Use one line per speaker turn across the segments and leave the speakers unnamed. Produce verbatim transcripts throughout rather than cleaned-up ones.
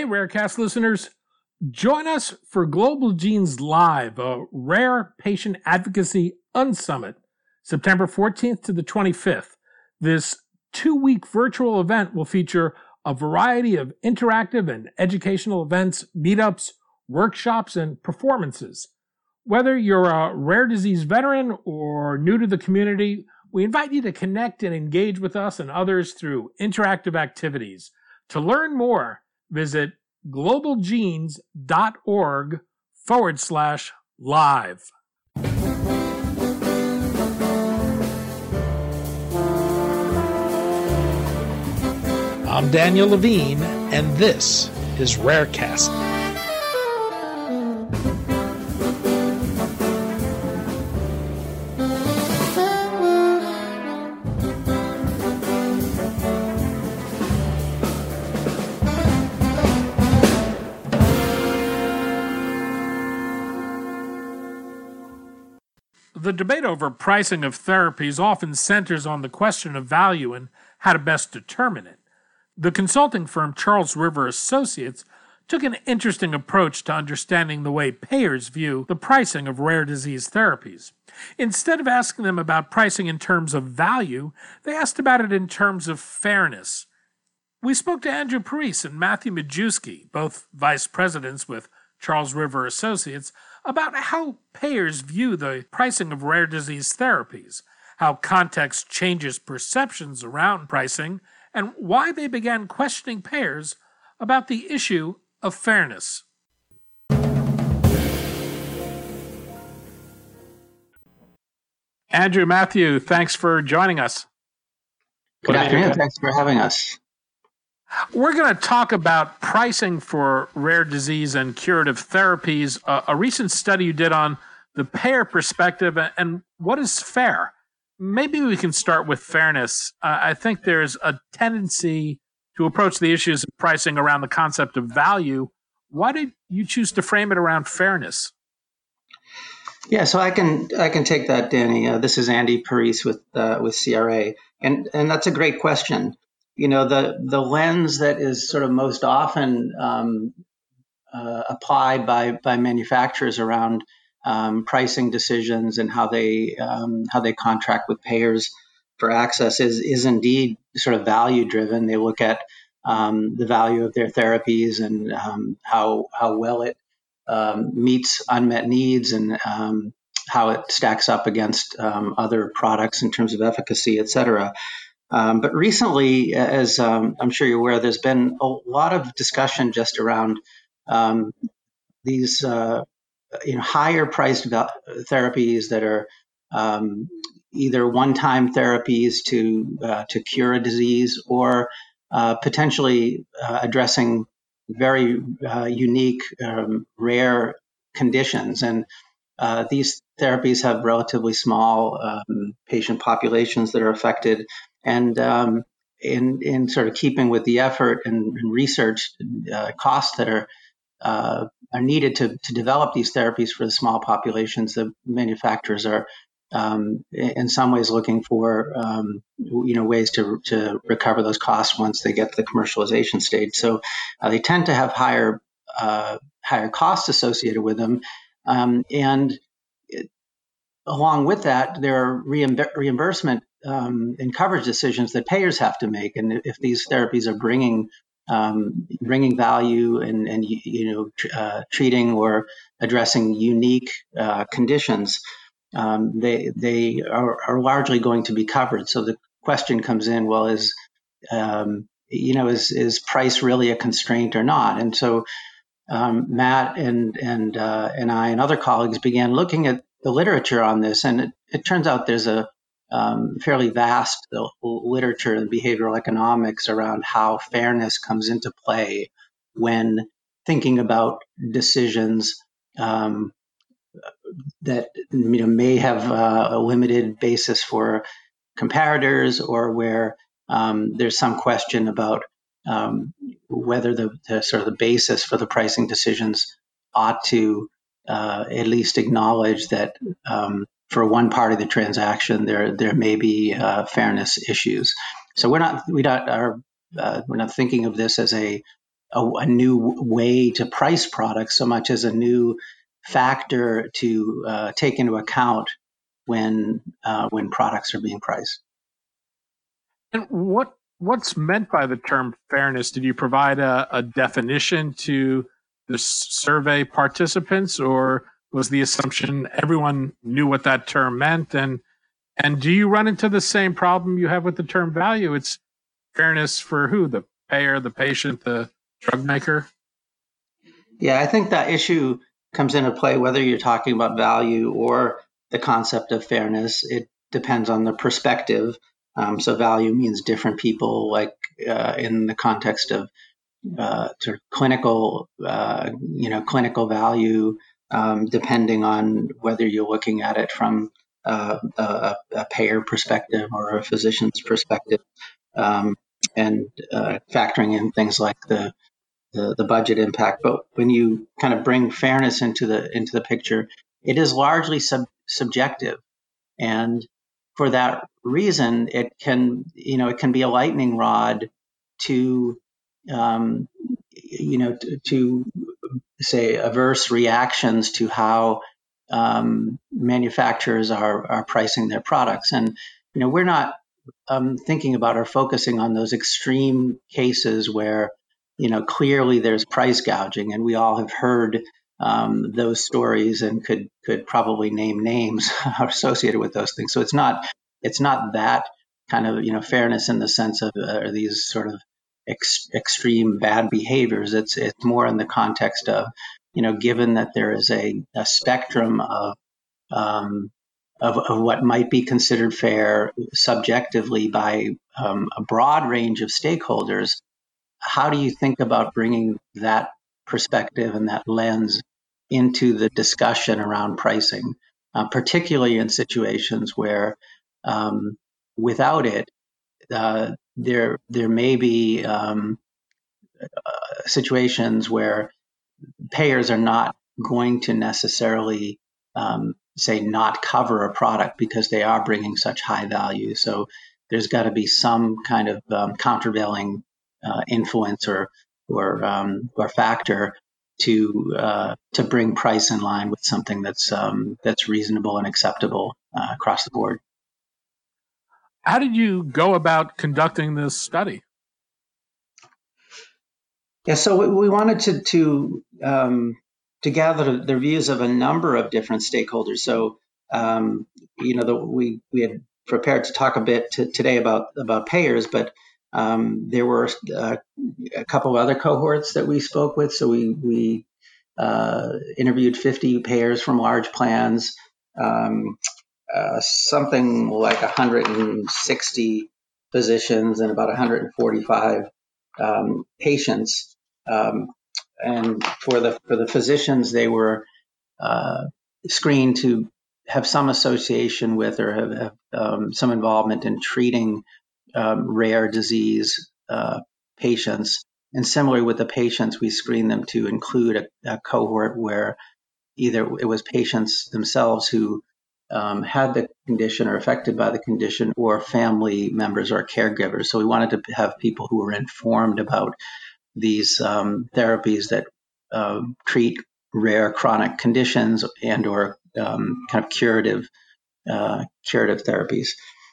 Hey, Rarecast listeners. Join us for Global Genes Live, a rare patient advocacy unsummit, September fourteenth to the twenty-fifth. This two-week virtual event will feature a variety of interactive and educational events, meetups, workshops, and performances. Whether you're a rare disease veteran or new to the community, we invite you to connect and engage with us and others through interactive activities. To learn more, visit globalgenes.org forward slash live. I'm Daniel Levine, and this is Rarecast. The debate over pricing of therapies often centers on the question of value and how to best determine it. The consulting firm Charles River Associates took an interesting approach to understanding the way payers view the pricing of rare disease therapies. Instead of asking them about pricing in terms of value, they asked about it in terms of fairness. We spoke to Andrew Parise and Matthew Majewski, both vice presidents with Charles River Associates, about how payers view the pricing of rare disease therapies, how context changes perceptions around pricing, and why they began questioning payers about the issue of fairness. Andrew, Matthew, thanks for joining us.
Good afternoon. Thanks for having us.
We're going to talk about pricing for rare disease and curative therapies, uh, a recent study you did on the payer perspective and what is fair. Maybe we can start with fairness. Uh, I think there's a tendency to approach the issues of pricing around the concept of value. Why did you choose to frame it around fairness?
Yeah, so I can I can take that, Danny. Uh, this is Andy Parise with uh, with C R A, and and that's a great question. You know, the the lens that is sort of most often um, uh, applied by by manufacturers around um, pricing decisions and how they um, how they contract with payers for access is is indeed sort of value driven. They look at um, the value of their therapies and um, how how well it um, meets unmet needs and um, how it stacks up against um, other products in terms of efficacy, et cetera. Um, but recently, as um, I'm sure you're aware, there's been a lot of discussion just around um, these uh, you know, higher priced val- therapies that are um, either one-time therapies to uh, to cure a disease or uh, potentially uh, addressing very uh, unique, um, rare conditions. And uh, these therapies have relatively small um, patient populations that are affected. And um, in in sort of keeping with the effort and, and research uh, costs that are uh, are needed to to develop these therapies for the small populations, the manufacturers are um, in some ways looking for um, you know ways to to recover those costs once they get to the commercialization stage. So uh, they tend to have higher uh, higher costs associated with them, um, and it, along with that, there are reimb- reimbursement um, and coverage decisions that payers have to make. And if these therapies are bringing um, bringing value and, and you know tr- uh, treating or addressing unique uh, conditions, um, they they are, are largely going to be covered. So the question comes in: well, is um, you know is is price really a constraint or not? And so um, Matt and and uh, and I and other colleagues began looking at the literature on this, and it, it turns out there's a um, fairly vast literature in behavioral economics around how fairness comes into play when thinking about decisions um, that you know may have uh, a limited basis for comparators, or where um, there's some question about um, whether the, the sort of the basis for the pricing decisions ought to uh, at least acknowledge that um, for one part of the transaction there there may be uh, fairness issues. So we're not we not are uh, we're not thinking of this as a a, a new way to price products so much as a new factor to uh, take into account when uh, when products are being priced.
And what what's meant by the term fairness? Did you provide a, a definition to the survey participants, or was the assumption everyone knew what that term meant? And and do you run into the same problem you have with the term value? It's fairness for who? The payer, the patient, the drug maker?
Yeah, I think that issue comes into play whether you're talking about value or the concept of fairness. It depends on the perspective. Um, so value means different people, like uh, in the context of uh, sort of clinical, uh, you know, clinical value, um, depending on whether you're looking at it from uh, a, a payer perspective or a physician's perspective, um, and uh, factoring in things like the the, the budget impact. But when you kind of bring fairness into the into the picture, it is largely sub- subjective, and for that reason, it can you know it can be a lightning rod to um, you know to, to say averse reactions to how um, manufacturers are are pricing their products, and you know we're not um, thinking about or focusing on those extreme cases where, you know, clearly there's price gouging, and we all have heard um, those stories and could could probably name names associated with those things. So it's not it's not that kind of you know fairness in the sense of uh, these sort of ex- extreme bad behaviors. It's it's more in the context of you know given that there is a, a spectrum of um, of, of what might be considered fair subjectively by um, a broad range of stakeholders, how do you think about bringing that perspective and that lens into the discussion around pricing, uh, particularly in situations where um, without it, uh, there there may be um, situations where payers are not going to necessarily um, say not cover a product because they are bringing such high value. So there's got to be some kind of um, countervailing uh, influence or or, um, or factor to uh, to bring price in line with something that's um, that's reasonable and acceptable uh, across the board.
How did you go about conducting this study?
Yeah, so we, we wanted to to um, to gather the views of a number of different stakeholders. So um, you know, the, we we had prepared to talk a bit to, today about about payers, but um, there were uh, a couple of other cohorts that we spoke with. So we we uh, interviewed fifty payers from large plans, um, uh, something like one hundred sixty physicians, and about one hundred forty-five um, patients. Um, and for the for the physicians, they were uh, screened to have some association with or have, have um, some involvement in treating um, rare disease uh, patients. And similarly with the patients, we screened them to include a, a cohort where either it was patients themselves who um, had the condition or affected by the condition, or family members or caregivers. So we wanted to have people who were informed about these um, therapies that uh, treat rare chronic conditions and or um, kind of curative uh, curative therapies.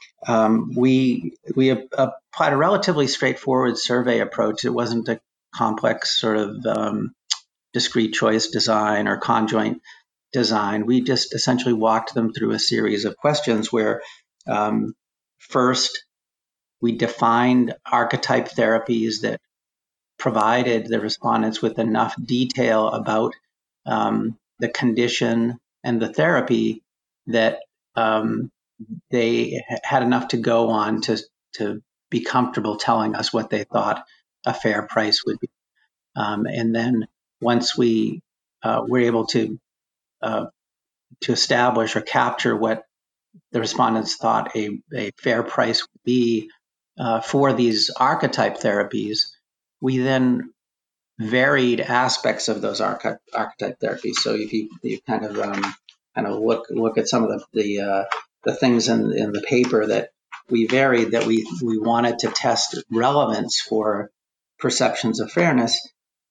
Um, we we applied a relatively straightforward survey approach. It wasn't a complex sort of um, discrete choice design or conjoint design. We just essentially walked them through a series of questions where um, first we defined archetype therapies that provided the respondents with enough detail about um, the condition and the therapy that um, they had enough to go on to to be comfortable telling us what they thought a fair price would be. Um, and then once we uh, were able to uh, to establish or capture what the respondents thought a, a fair price would be uh, for these archetype therapies, we then varied aspects of those archetype, archetype therapies. So if you, you kind of um, kind of look look at some of the the, uh, the things in, in the paper that we varied, that we we wanted to test relevance for perceptions of fairness,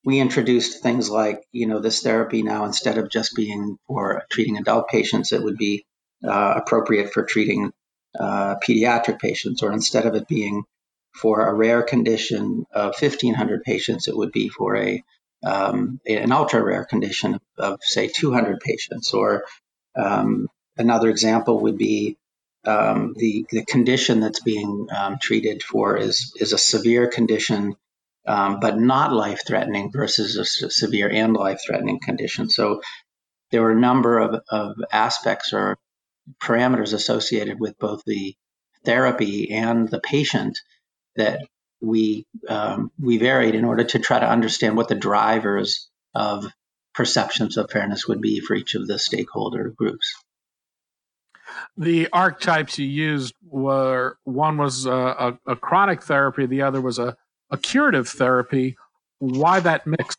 we introduced things like, you know, this therapy now, instead of just being for treating adult patients, it would be uh, appropriate for treating uh, pediatric patients, or instead of it being for a rare condition of fifteen hundred patients, it would be for a um, an ultra rare condition of, of say two hundred patients. Or um, another example would be um, the the condition that's being um, treated for is is a severe condition, um, but not life threatening, versus a s- severe and life threatening condition. So there were a number of, of aspects or parameters associated with both the therapy and the patient that we um, we varied in order to try to understand what the drivers of perceptions of fairness would be for each of the stakeholder groups.
The archetypes you used were, one was a, a, a chronic therapy, the other was a, a curative therapy. Why that mix?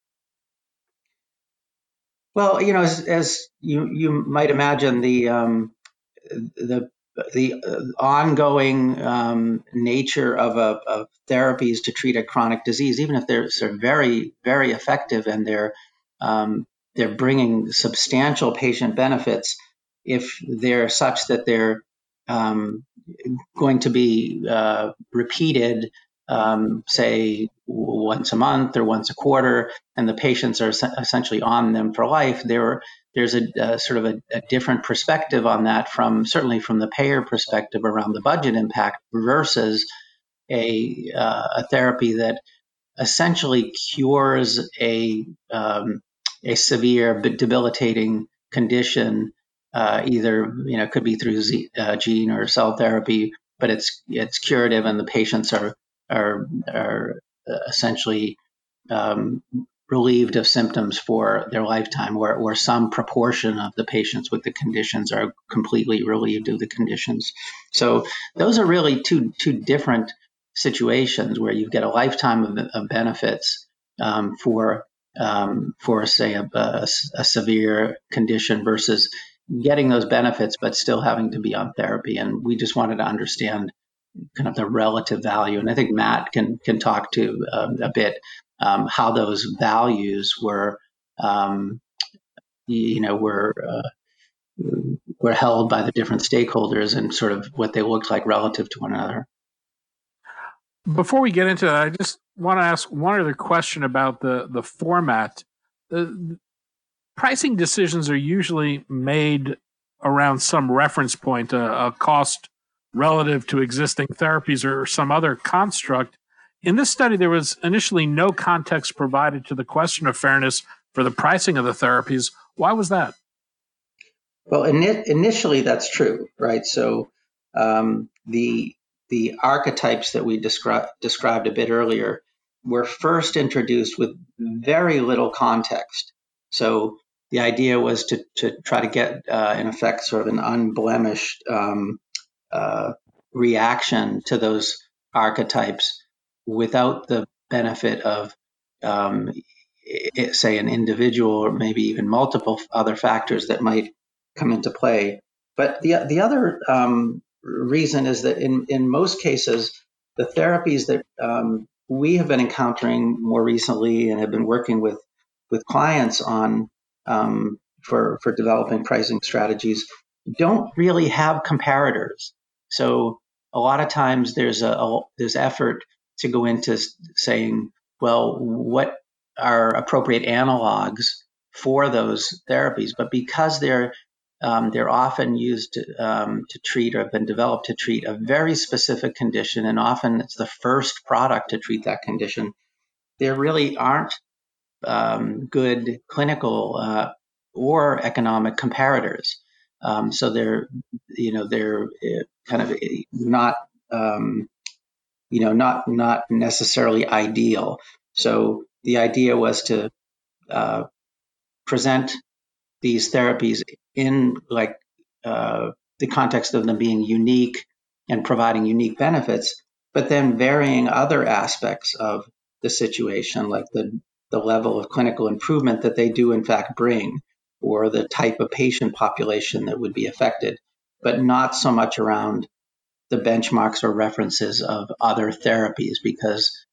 Well, you know, as, as you you might imagine, the um, the the uh, ongoing um, nature of, a, of therapies to treat a chronic disease, even if they're, they're very very effective and they're um, they're bringing substantial patient benefits, if they're such that they're um, going to be uh, repeated, um, say once a month or once a quarter, and the patients are essentially on them for life, there there's a, a sort of a, a different perspective on that, from certainly from the payer perspective around the budget impact, versus a uh, a therapy that essentially cures a um, a severe but debilitating condition, uh, either you know could be through Z, uh, gene or cell therapy, but it's it's curative, and the patients are are are essentially um, relieved of symptoms for their lifetime, or, or some proportion of the patients with the conditions are completely relieved of the conditions. So those are really two two different situations, where you get a lifetime of, of benefits um, for um, for say a, a, a severe condition, versus getting those benefits but still having to be on therapy. And we just wanted to understand kind of the relative value. And I think Matt can can talk to um, a bit um, how those values were, um, you know, were uh, were held by the different stakeholders, and sort of what they looked like relative to one another.
Before we get into that, I just want to ask one other question about the, the format. The pricing decisions are usually made around some reference point, a, a cost relative to existing therapies or some other construct. In this study, there was initially no context provided to the question of fairness for the pricing of the therapies. Why was that?
Well, in initially, that's true, right? So um, the the archetypes that we descri- described a bit earlier were first introduced with very little context. So the idea was to to try to get, uh, in effect, sort of an unblemished um, uh, reaction to those archetypes without the benefit of, um, it, say, an individual or maybe even multiple other factors that might come into play. But the the other um, reason is that in in most cases, the therapies that um, we have been encountering more recently and have been working with with clients on um, for for developing pricing strategies don't really have comparators. So a lot of times there's a, a there's effort to go into saying, well, what are appropriate analogs for those therapies? But because they're um, they're often used to, um, to treat, or have been developed to treat, a very specific condition, and often it's the first product to treat that condition, there really aren't um, good clinical uh, or economic comparators. Um, so they're, you know, they're kind of not, um, you know, not not necessarily ideal. So the idea was to uh, present these therapies in like uh, the context of them being unique and providing unique benefits, but then varying other aspects of the situation, like the, the level of clinical improvement that they do in fact bring, or the type of patient population that would be affected, but not so much around the benchmarks or references of other therapies, because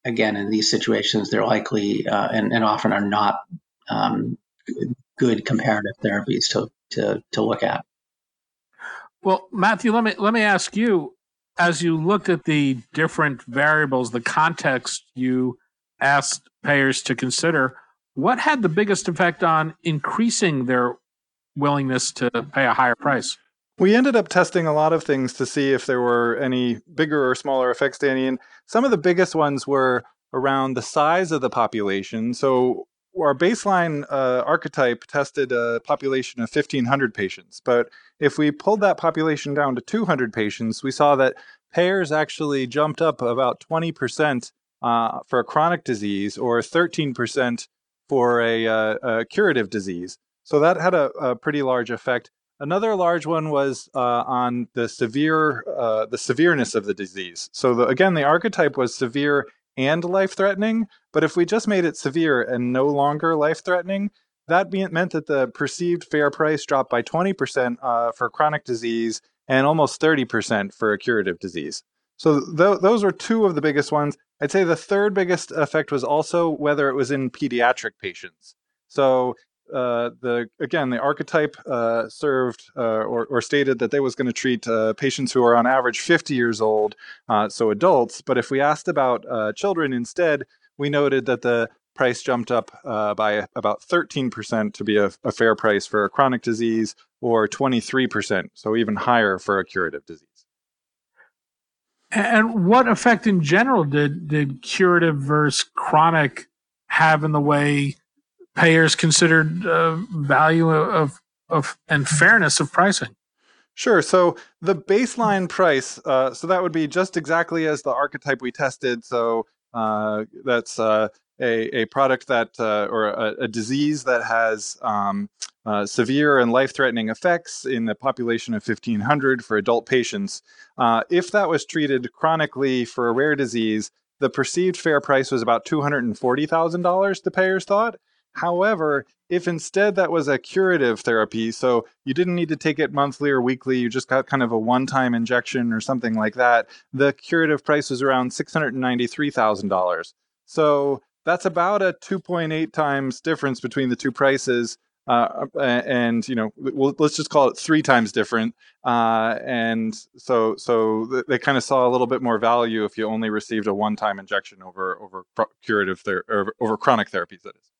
again, in these situations, they're likely uh, and, and often are not um, good comparative therapies to, to, to look at.
Well, Matthew, let me let me ask you, as you looked at the different variables, the context you asked payers to consider, what had the biggest effect on increasing their willingness to pay a higher price?
We ended up testing a lot of things to see if there were any bigger or smaller effects, Danny. And some of the biggest ones were around the size of the population. So our baseline uh, archetype tested a population of fifteen hundred patients. But if we pulled that population down to two hundred patients, we saw that payers actually jumped up about twenty percent uh, for a chronic disease or thirteen percent for a, uh, a curative disease. So that had a, a pretty large effect. Another large one was uh, on the severe, uh, the severeness of the disease. So the, again, the archetype was severe and life-threatening, but if we just made it severe and no longer life-threatening, that be- meant that the perceived fair price dropped by twenty percent uh, for chronic disease and almost thirty percent for a curative disease. So th- those were two of the biggest ones. I'd say the third biggest effect was also whether it was in pediatric patients. So Uh, the again, the archetype uh, served uh, or, or stated that they was going to treat uh, patients who are on average fifty years old, uh, so adults. But if we asked about uh, children instead, we noted that the price jumped up uh, by about thirteen percent to be a, a fair price for a chronic disease, or twenty-three percent, so even higher for a curative disease.
And what effect in general did, did curative versus chronic have in the way payers considered uh, value of, of and fairness of pricing?
Sure. So the baseline price, uh, so that would be just exactly as the archetype we tested. So uh, that's uh, a, a product that, uh, or a, a disease that has um, uh, severe and life-threatening effects in the population of fifteen hundred for adult patients. Uh, if that was treated chronically for a rare disease, the perceived fair price was about two hundred forty thousand dollars, the payers thought. However, if instead that was a curative therapy, so you didn't need to take it monthly or weekly, you just got kind of a one-time injection or something like that, the curative price was around six hundred ninety-three thousand dollars. So that's about a two point eight times difference between the two prices. Uh, and, you know, we'll, let's just call it three times different. Uh, and so so they kind of saw a little bit more value if you only received a one-time injection over, over curative ther- or over chronic therapies, that is.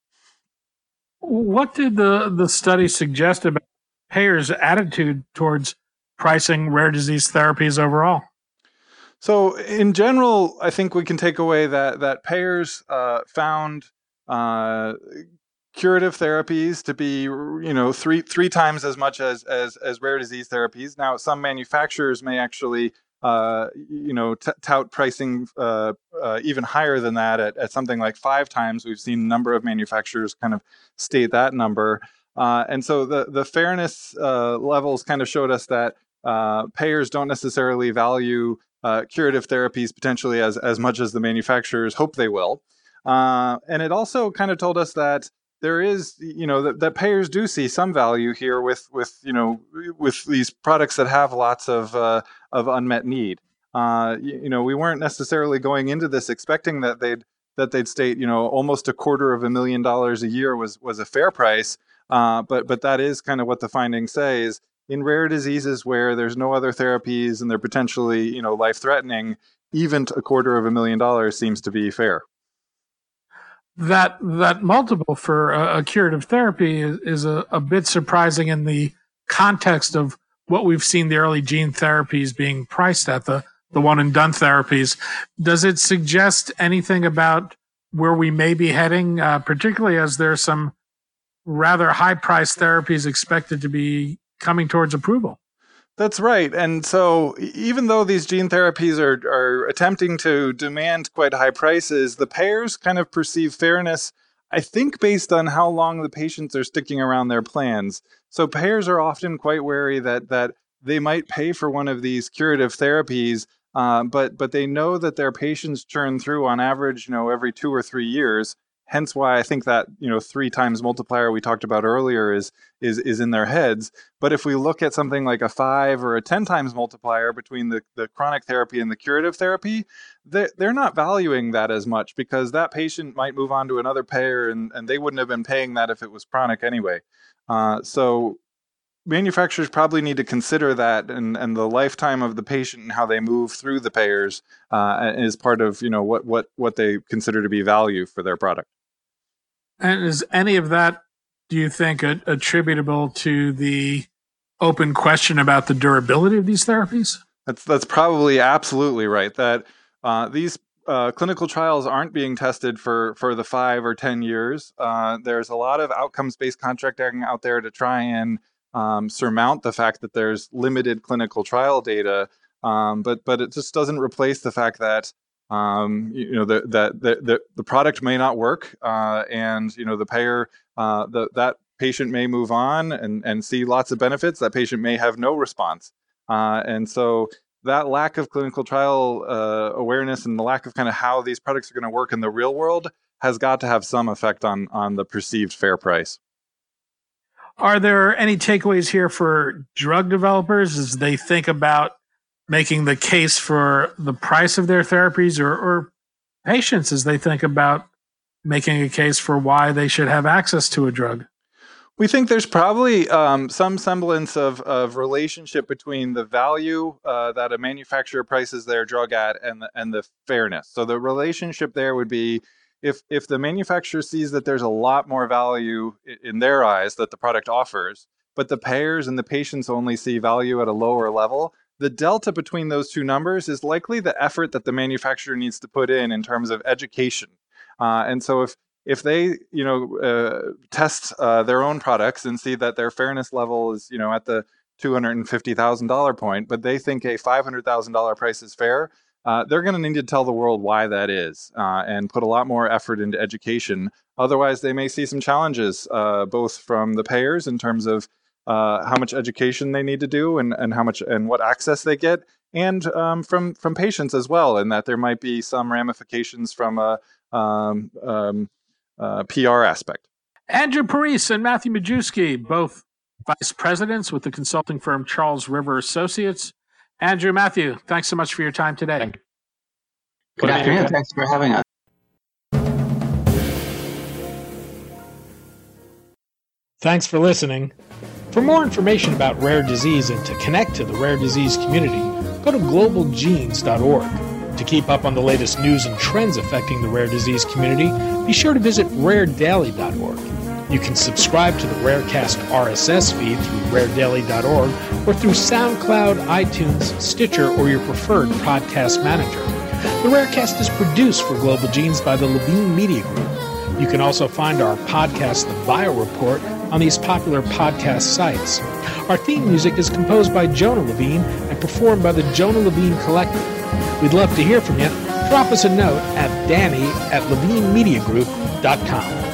What did the, the study suggest about payers' attitude towards pricing rare disease therapies overall?
So in general, I think we can take away that that payers uh, found uh, curative therapies to be, you know, three three times as much as as, as rare disease therapies. Now, some manufacturers may actually, uh, you know, t- tout pricing uh, uh, even higher than that at, at something like five times. We've seen a number of manufacturers kind of state that number. Uh, and so the, the fairness uh, levels kind of showed us that uh, payers don't necessarily value uh, curative therapies potentially as, as much as the manufacturers hope they will. Uh, and it also kind of told us that there is, you know, that, that payers do see some value here with, with, you know, with these products that have lots of, uh, of unmet need. Uh, you, you know, we weren't necessarily going into this expecting that they'd, that they'd state, you know, almost a quarter of a million dollars a year was, was a fair price. Uh, but, but that is kind of what the findings say is in rare diseases where there's no other therapies and they're potentially, you know, life-threatening, even a quarter of a million dollars seems to be fair.
That that multiple for a, a curative therapy is, is a, a bit surprising in the context of what we've seen the early gene therapies being priced at, the, the one and done therapies. Does it suggest anything about where we may be heading, uh, particularly as there's some rather high priced therapies expected to be coming towards approval?
That's right. And so even though these gene therapies are, are attempting to demand quite high prices, the payers kind of perceive fairness, I think, based on how long the patients are sticking around their plans. So payers are often quite wary that that they might pay for one of these curative therapies, uh, but but they know that their patients churn through on average, you know, every two or three years. hence why I think that, you know, three times multiplier we talked about earlier is is is in their heads. But if we look at something like a five or a ten times multiplier between the, the chronic therapy and the curative therapy, they, they're not valuing that as much, because that patient might move on to another payer, and, and they wouldn't have been paying that if it was chronic anyway. Uh, so manufacturers probably need to consider that, and, and the lifetime of the patient and how they move through the payers uh, is part of, you know, what, what, what they consider to be value for their product.
And is any of that, do you think, a, attributable to the open question about the durability of these therapies?
That's that's probably absolutely right. That uh, these uh, clinical trials aren't being tested for for the five or ten years. Uh, there's a lot of outcomes-based contracting out there to try and um, surmount the fact that there's limited clinical trial data, um, but but it just doesn't replace the fact that um, you know the, that the, the the product may not work, uh, and you know the payer uh, the, that patient may move on and and see lots of benefits. That patient may have no response, uh, and so that lack of clinical trial uh, awareness and the lack of kind of how these products are going to work in the real world has got to have some effect on on the perceived fair price.
Are there any takeaways here for drug developers as they think about making the case for the price of their therapies, or, or patients as they think about making a case for why they should have access to a drug?
We think there's probably um, some semblance of, of relationship between the value uh, that a manufacturer prices their drug at and the, and the fairness. So the relationship there would be, if if the manufacturer sees that there's a lot more value in their eyes that the product offers, but the payers and the patients only see value at a lower level, the delta between those two numbers is likely the effort that the manufacturer needs to put in in terms of education. Uh, and so if if they, you know, uh, test uh, their own products and see that their fairness level is, you know, at the two hundred fifty thousand dollars point, but they think a five hundred thousand dollars price is fair, uh, they're going to need to tell the world why that is uh, and put a lot more effort into education. Otherwise, they may see some challenges, uh, both from the payers in terms of uh, how much education they need to do and, and how much and what access they get, and um, from from patients as well, and that there might be some ramifications from a um, um, uh, P R aspect.
Andrew Parise and Matthew Majewski, both vice presidents with the consulting firm Charles River Associates. Andrew, Matthew, thanks so much for your time today.
Thank you. Good afternoon. Thanks for having us.
Thanks for listening. For more information about rare disease and to connect to the rare disease community, go to global genes dot org. To keep up on the latest news and trends affecting the rare disease community, be sure to visit rare daily dot org. You can subscribe to the Rarecast R S S feed through rare daily dot org or through SoundCloud, iTunes, Stitcher, or your preferred podcast manager. The Rarecast is produced for Global Genes by the Levine Media Group. You can also find our podcast, The Bio Report, on these popular podcast sites. Our theme music is composed by Jonah Levine and performed by the Jonah Levine Collective. We'd love to hear from you. Drop us a note at Danny at levine media group dot com.